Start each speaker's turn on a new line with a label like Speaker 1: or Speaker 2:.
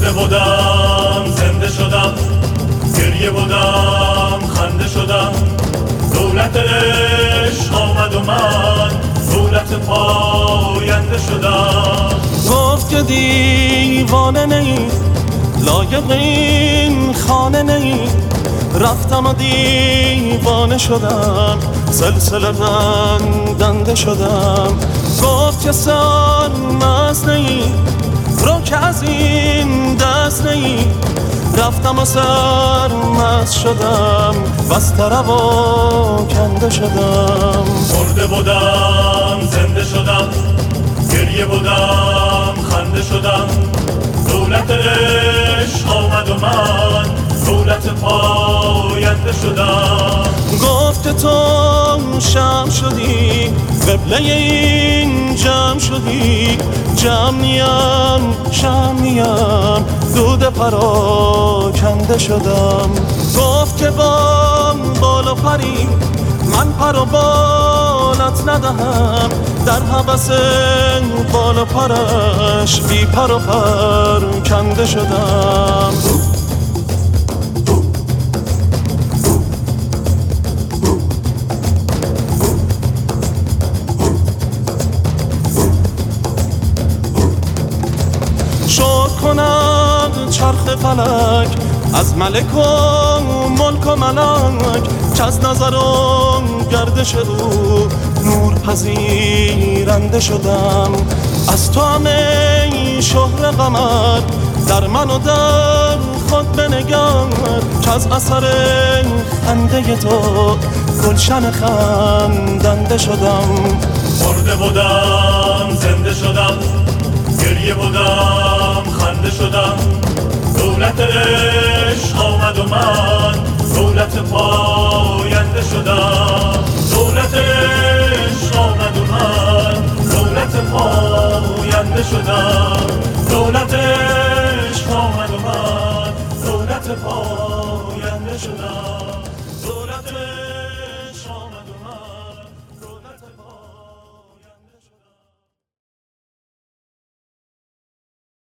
Speaker 1: مرده بودم زنده شدم، گریه بودم خنده شدم، دولت عشق آمد و من دولت پاینده شدم.
Speaker 2: گفت که دیوانه نی، لایق این خانه نی، رفتم و دیوانه شدم، سلسله بندنده شدم. گفت که سرمست نی، رو که از این دست نی، رفتم و سرمست شدم، بس طرب و کنده شدم.
Speaker 1: مرده بودم زنده شدم، گریه بودم خنده شدم، دولت عشق آمد و من دولت پاینده شدم.
Speaker 2: گفت که تو شمع شدی، قبله این جمع شدی، جمع نیم شمع نیم، دود پراکنده شدم. گفت که بال و پری، من پر و بالت ندهم، در هوس بال و پرش بی پر و پر کنده شدم. شکر کند چرخ فلک از ملک و ملک و ملک، که از نظر و گردش او نور پذیرنده شدم. از تو همه شهر قمر در من و در خود بنگر، که از اثر خنده تو گلشن خندنده شدم.
Speaker 1: مرده بودم زنده شدم، گریه بودم خنده شدم، دولت عشق آمد و من دولت پاینده شدم. دولت عشق آمد و من دولت پاینده شدم. دولت عشق آمد و من دولت پاینده شدم. دولت